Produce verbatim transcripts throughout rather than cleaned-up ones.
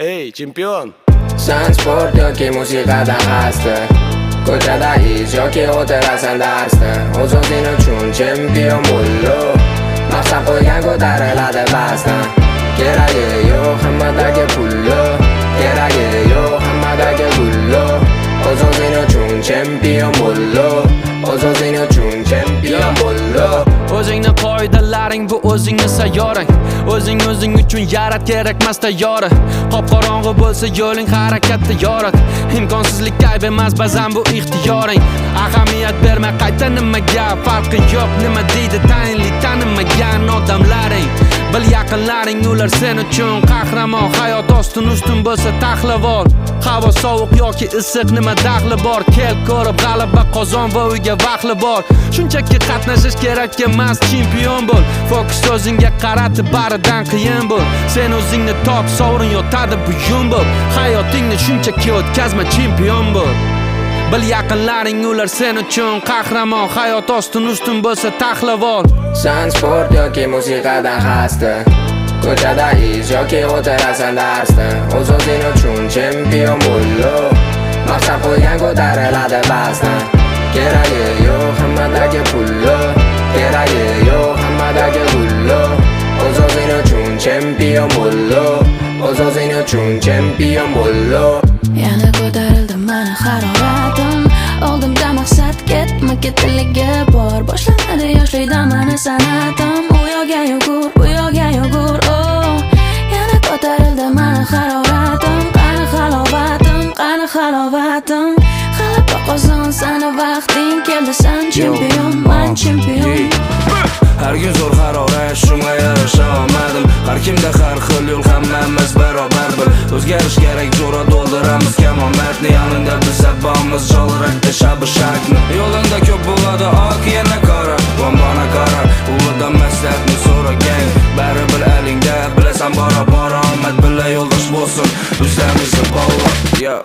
Ey, chempion. San sport yoki musiqadan xasta, ko'chada iz yoki o'tirasan darsda. O'z-o'zing uchun chempion bo'llo, maqsad qo'ygan ko'tariladi pastdan. Keragi yo'q hammadagi pullo, keragi yo'q hammadagi gullo. O'z-o'zing uchun chempion bo'llo, o'z-o'zing uchun chempion bo'llo. O'zingni qoidalaring bu o'zingni sayyorang. O'zing o'zing uchun yarat, kerakmas tayyora. Qop-qorong'i bo'lsa yo'ling harakatda yorat. Imkonsizlik ayb emas, ba'zan bu ixtiyoring. Ahamiyat berma qayta nimaga, farqi yo'q nima deydi tayinli tanimagan odamlaring. Bil yaqinlaring ular sen uchun qahramon. Hayot ostin ustun bo'lsa taxlavor. Havo sovuq yoki issiq nima daxli bor? Kel ko'rib g'alaba qozon va uyga vaqtli bor. Shunchaki qatnashish kerak emas, chempion bo'l. Fokus o'zingga qaratib baridan qiyin bo'l. Sen o'zingni top, sovrin yotadi buyum bo'l. Hayotingni shunchaki o'tkazma, chempion bo'l. Bil yaqinlaring ular sen uchun qahramon. Hayot ostin ustun bo'lsa taxlavor. San sport yoki musiqadan xasta, ko'chada iz yoki o'tirasan darsda. O'z-o'zing uchun chempion bo'llo, maqsad qo'ygan ko'tariladi pastdan. Keragi yo'q hammadagi pullo, keragi yo'q hammadagi gullo. O'z-o'zing uchun chempion bo'llo, o'z-o'zing uchun chempion bo'llo. Yana ko'tarildi mani haroratim, oldimda maqsad ketma ketiligi bor. Boshlanadi yoshlikda mani sanatim, u yoqqa yugur, bu yoqqa yugur. Oh, yana ko'tarildi mani haroratim, qani halovatim, qani halovatim. G'alaba qozon, sani vaqting keldi, san chempion, man chempion. Har kun zo'r harorat, shunga yarasha olmadim. Har kimda har xil yo'l, hammamiz barobar bil. O'zgarish kerak, jo'ra to'ldiramiz kamomatni. Yoningda biz sabamiz, jolrakda shabi shakni. Yo'lingda ko'p bo'ladi oq, yana qora, bombona qora. Ulardan maslahatni so'ragan, bari bil alingda, bilasan bora bora omad bila yo'ldosh bo'lsin. Bizlarimizni bog'la, yo.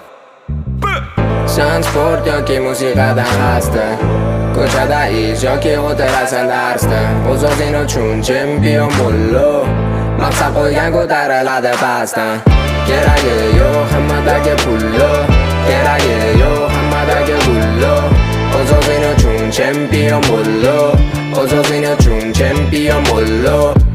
San sport yoki musiqadan xasta, ko'chada iz yoki o'tirasan darsda. O'z-o'zing uchun chempion bo'llo, maqsad qo'ygan ko'tariladi pastdan. Keragi yo'q hammadagi pullo, keragi yo'q hammadagi gullo. O'z-o'zing uchun chempion bo'llo, o'z-o'zing uchun chempion bo'llo.